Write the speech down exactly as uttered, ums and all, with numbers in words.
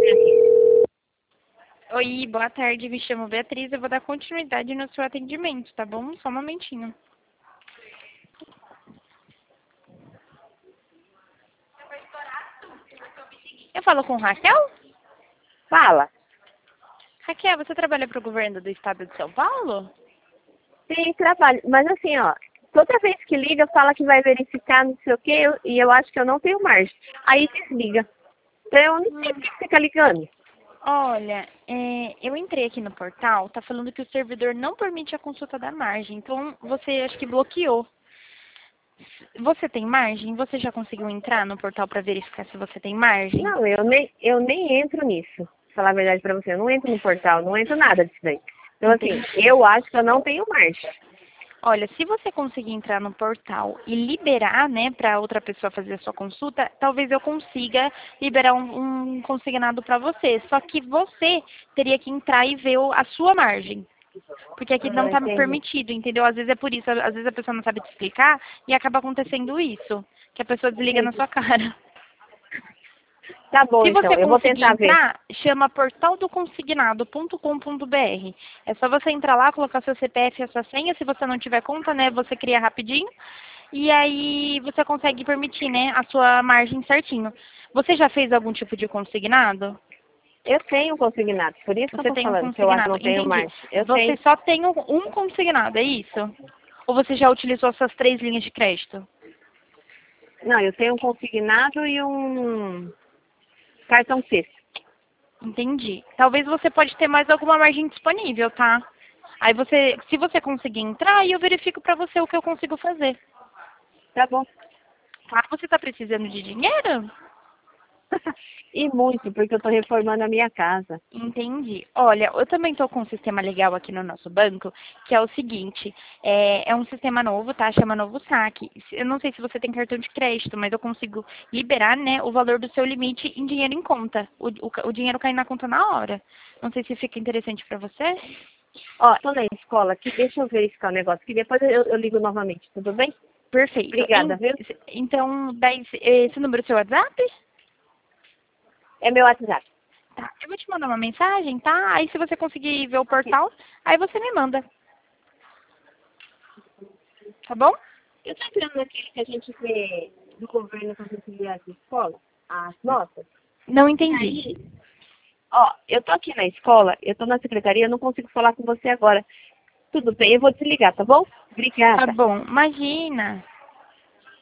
Oi, boa tarde, me chamo Beatriz, eu vou dar continuidade no seu atendimento, tá bom? Só um momentinho. Eu falo com Raquel? Fala. Raquel, você trabalha para o governo do estado de São Paulo? Sim, trabalho. Mas assim, ó, toda vez que liga, fala que vai verificar não sei o quê, eu- e eu acho que eu não tenho margem. Aí desliga. Então eu não sei por que fica ligando. Olha, é, eu entrei aqui no portal, tá falando que o servidor não permite a consulta da margem, então você acho que bloqueou. Você tem margem? Você já conseguiu entrar no portal para verificar se você tem margem? Não, eu nem, eu nem entro nisso. Pra falar a verdade pra você, eu não entro no portal, não entro nada disso daí. Então assim, Entendi. eu acho que eu não tenho margem. Olha, se você conseguir entrar no portal e liberar, né, para outra pessoa fazer a sua consulta, talvez eu consiga liberar um, um consignado para você. Só que você teria que entrar e ver o- a sua margem. Porque aqui não Ah, está entendi. permitido, entendeu? Às vezes é por isso, às vezes a pessoa não sabe te explicar e acaba acontecendo isso, que a pessoa desliga na Entendi. sua cara. Tá bom, Se então, você eu vou conseguir tentar ver. entrar, chama portal do consignado ponto com ponto br. É só você entrar lá, colocar seu C P F e a sua senha. Se você não tiver conta, né, você cria rapidinho. E aí você consegue permitir, né, a sua margem certinho. Você já fez algum tipo de consignado? Eu tenho consignado, por isso que eu Você tô tem um falando que eu acho que consignado, não tenho entendi. margem. Eu Você tenho. só tem um um consignado, é isso? Ou você já utilizou essas três linhas de crédito? Não, eu tenho um consignado e um cartão sexto. Entendi. Talvez você pode ter mais alguma margem disponível, tá? Aí você, se você conseguir entrar, aí eu verifico pra você o que eu consigo fazer. Tá bom. Tá? Você tá precisando de dinheiro? E muito, porque eu tô reformando a minha casa. Entendi. Olha, eu também estou com um sistema legal aqui no nosso banco, que é o seguinte, é, é um sistema novo, tá? Chama Novo Saque. Eu não sei se você tem cartão de crédito, mas eu consigo liberar, né, o valor do seu limite em dinheiro em conta. O, o, o dinheiro cai na conta na hora. Não sei se fica interessante para você. Ó, tô na escola aqui, deixa eu verificar o negócio, que depois eu, eu ligo novamente, tudo bem? Perfeito. Obrigada, Em- viu? então, daí, esse número é seu WhatsApp? É meu WhatsApp. Tá. Eu vou te mandar uma mensagem, tá? Aí se você conseguir ver o portal, aí você me manda. Tá bom? Eu tô entrando naquele que a gente vê do governo pra gente ver as escolas, as notas. Não E entendi. aí, ó, eu tô aqui na escola, eu tô na secretaria, eu não consigo falar com você agora. Tudo bem, eu vou desligar, tá bom? Tá Obrigada. bom. Imagina.